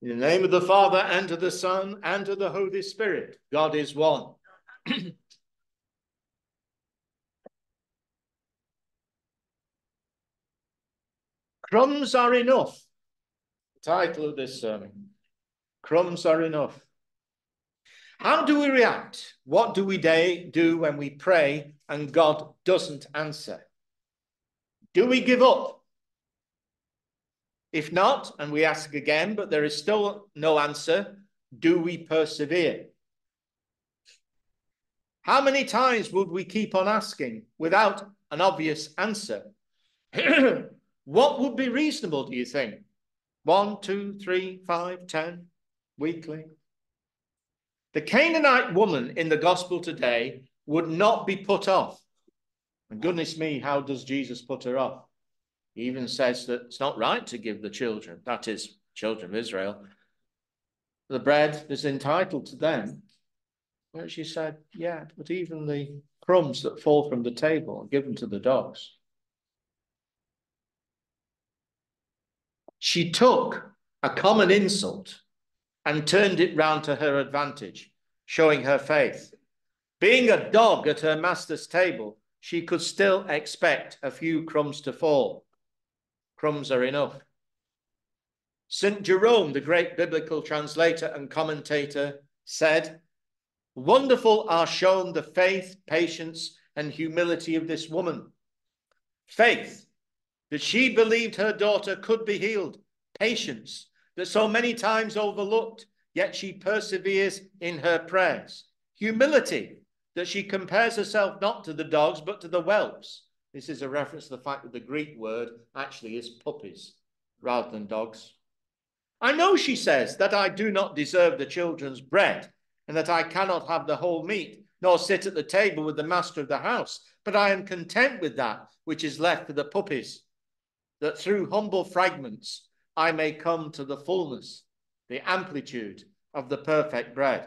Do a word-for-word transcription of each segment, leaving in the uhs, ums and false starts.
In the name of the Father, and of the Son, and of the Holy Spirit, God is one. Crumbs are enough. The title of this sermon. Crumbs are enough. How do we react? What do we do when we pray and God doesn't answer? Do we give up? If not, and we ask again, but there is still no answer, do we persevere? How many times would we keep on asking without an obvious answer? What would be reasonable, do you think? One, two, three, five, ten, weekly? The Canaanite woman in the gospel today would not be put off. And goodness me, how does Jesus put her off? He even says that it's not right to give the children, that is, children of Israel, the bread is entitled to them. Where she said, yeah, but even the crumbs that fall from the table are given to the dogs. She took a common insult and turned it round to her advantage, showing her faith. Being a dog at her master's table, she could still expect a few crumbs to fall. Crumbs are enough. Saint Jerome, the great biblical translator and commentator, said, wonderful are shown the faith, patience, and humility of this woman. Faith, that she believed her daughter could be healed. Patience, that so many times overlooked, yet she perseveres in her prayers. Humility, that she compares herself not to the dogs, but to the whelps. This is a reference to the fact that the Greek word actually is puppies rather than dogs. I know, she says, that I do not deserve the children's bread, and that I cannot have the whole meat, nor sit at the table with the master of the house, but I am content with that which is left for the puppies, that through humble fragments I may come to the fullness, the amplitude of the perfect bread.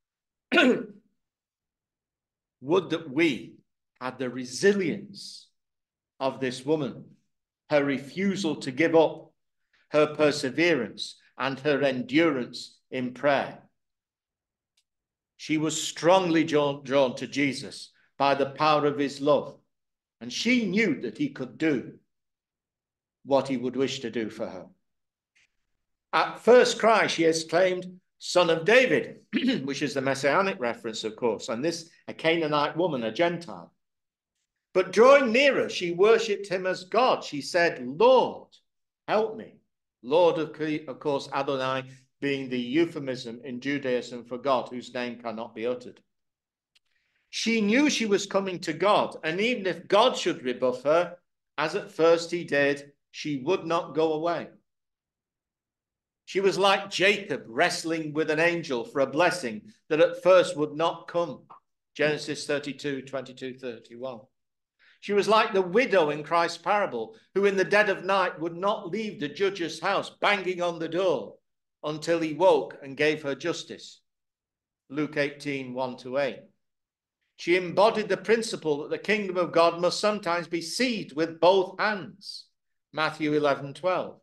Would that we had the resilience of this woman, her refusal to give up, her perseverance, and her endurance in prayer. She was strongly drawn, drawn to Jesus by the power of his love, and she knew that he could do what he would wish to do for her. At first cry, she exclaimed, Son of David, which is the messianic reference, of course, and this a Canaanite woman, a Gentile. But drawing nearer, she worshipped him as God. She said, Lord, help me. Lord, of, of course, Adonai being the euphemism in Judaism for God, whose name cannot be uttered. She knew she was coming to God, and even if God should rebuff her, as at first he did, she would not go away. She was like Jacob wrestling with an angel for a blessing that at first would not come. Genesis thirty-two, twenty-two, thirty-one. She was like the widow in Christ's parable, who in the dead of night would not leave the judge's house, banging on the door until he woke and gave her justice. Luke eighteen, one to eight. She embodied the principle that the kingdom of God must sometimes be seized with both hands. Matthew eleven, twelve.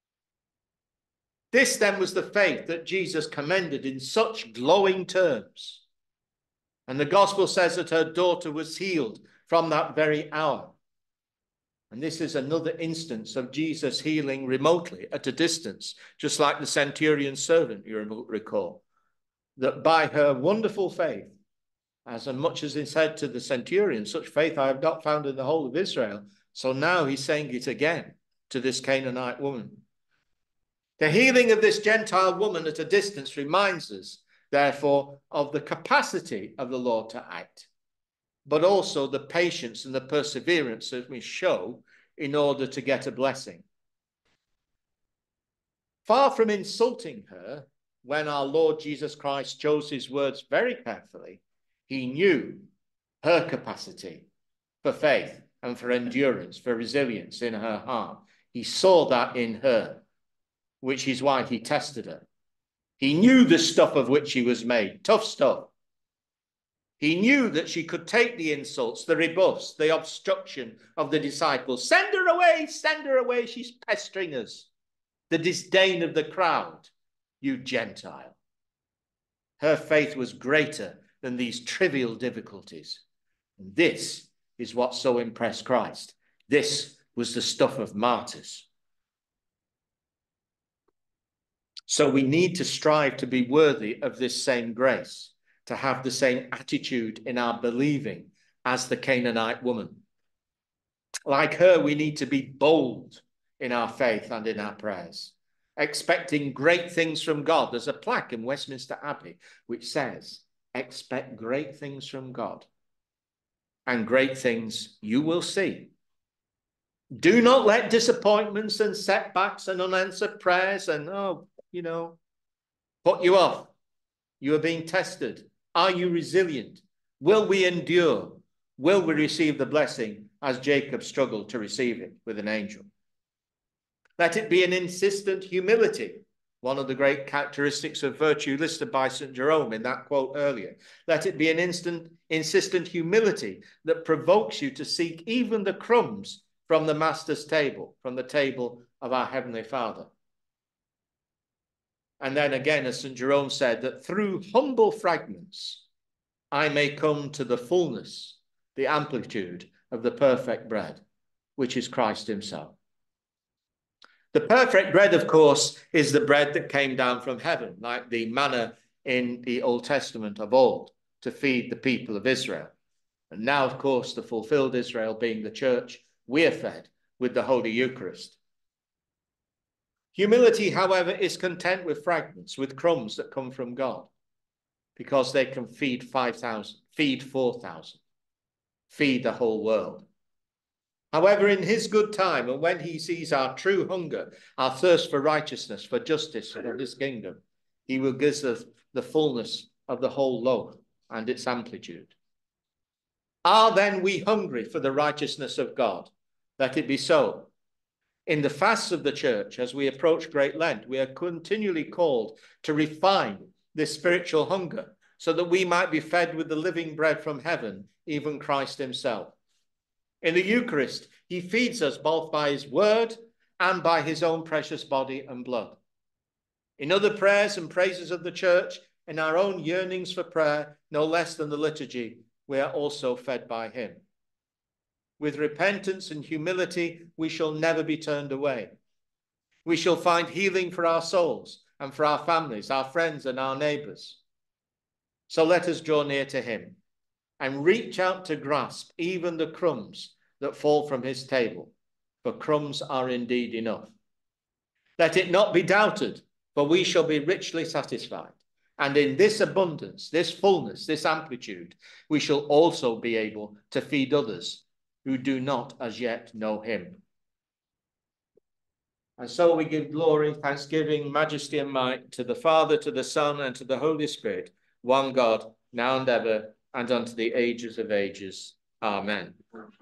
This then was the faith that Jesus commended in such glowing terms. And the gospel says that her daughter was healed from that very hour. And this is another instance of Jesus healing remotely at a distance, just like the centurion's servant, you recall, that by her wonderful faith, as much as he said to the centurion, such faith I have not found in the whole of Israel. So now he's saying it again to this Canaanite woman. The healing of this Gentile woman at a distance reminds us, therefore, of the capacity of the Lord to act, but also the patience and the perseverance that we show in order to get a blessing. Far from insulting her, when our Lord Jesus Christ chose his words very carefully, he knew her capacity for faith and for endurance, for resilience in her heart. He saw that in her, which is why he tested her. He knew the stuff of which she was made, tough stuff. He knew that she could take the insults, the rebuffs, the obstruction of the disciples. Send her away, send her away, she's pestering us. The disdain of the crowd. you Gentile. Her faith was greater than these trivial difficulties. And this is what so impressed Christ. This was the stuff of martyrs. So we need to strive to be worthy of this same grace, to have the same attitude in our believing as the Canaanite woman. Like her, we need to be bold in our faith and in our prayers, expecting great things from God. There's a plaque in Westminster Abbey which says, expect great things from God, and great things you will see. Do not let disappointments and setbacks and unanswered prayers and, oh, you know, put you off. You are being tested. Are you resilient? Will we endure? Will we receive the blessing as Jacob struggled to receive it with an angel? Let it be an insistent humility, one of the great characteristics of virtue listed by Saint Jerome in that quote earlier. Let it be an instant, insistent humility that provokes you to seek even the crumbs from the Master's table, from the table of our Heavenly Father. And then again, as Saint Jerome said, that through humble fragments, I may come to the fullness, the amplitude of the perfect bread, which is Christ himself. The perfect bread, of course, is the bread that came down from heaven, like the manna in the Old Testament of old, to feed the people of Israel. And now, of course, the fulfilled Israel being the church, we are fed with the Holy Eucharist. Humility, however, is content with fragments, with crumbs that come from God, because they can feed five thousand, feed four thousand, feed the whole world. However, in his good time, and when he sees our true hunger, our thirst for righteousness, for justice, for his kingdom, he will give us the fullness of the whole loaf and its amplitude. Are then we hungry for the righteousness of God? Let it be so. In the fasts of the church, as we approach Great Lent, we are continually called to refine this spiritual hunger so that we might be fed with the living bread from heaven, even Christ himself. In the Eucharist, he feeds us both by his word and by his own precious body and blood. In other prayers and praises of the church, in our own yearnings for prayer, no less than the liturgy, we are also fed by him. With repentance and humility, we shall never be turned away. We shall find healing for our souls and for our families, our friends and our neighbours. So let us draw near to him and reach out to grasp even the crumbs that fall from his table, for crumbs are indeed enough. Let it not be doubted, for we shall be richly satisfied. And in this abundance, this fullness, this amplitude, we shall also be able to feed others who do not as yet know him. And so we give glory, thanksgiving, majesty and might to the Father, to the Son, and to the Holy Spirit, one God, now and ever, and unto the ages of ages. Amen.